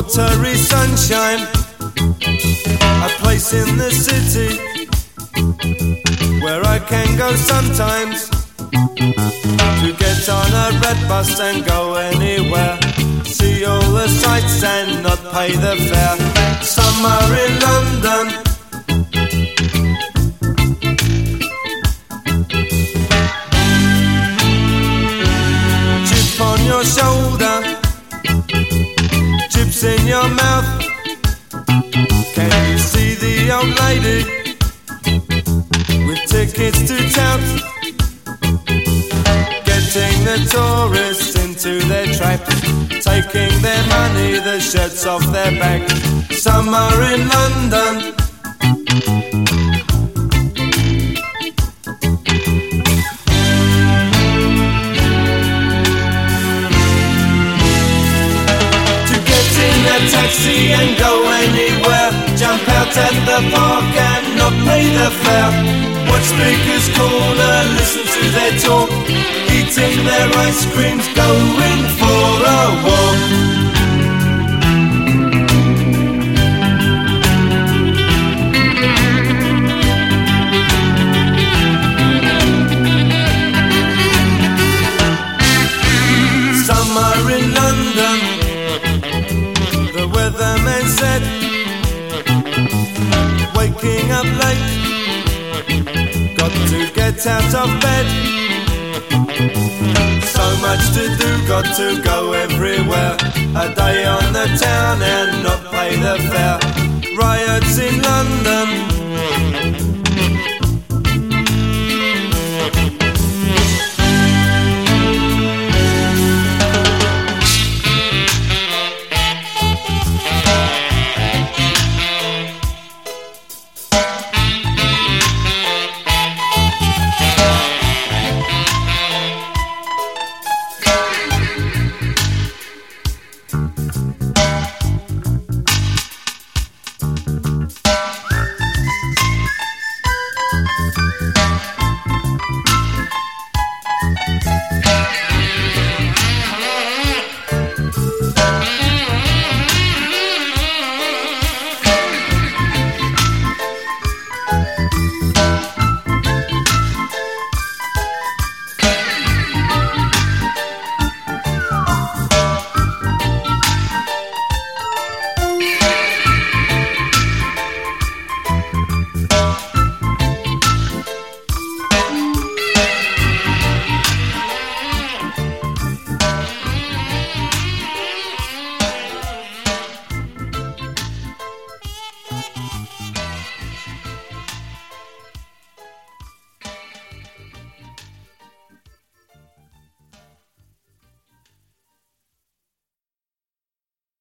watery sunshine, a place in the city where I can go sometimes to get on a red bus and go anywhere, see all the sights and not pay the fare. Summer in London, chip on your shoulder, chips in your mouth. Can you see the old lady with tickets to tout, getting the tourists into their traps, taking their money, the shirts off their backs? Summer in London, taxi and go anywhere, jump out at the park and not pay the fare, watch speakers call and listen to their talk, eating their ice creams, going for a walk. Summer in London, the weatherman said, waking up late, got to get out of bed. So much to do, got to go everywhere, a day on the town and not pay the fare. Riots in London,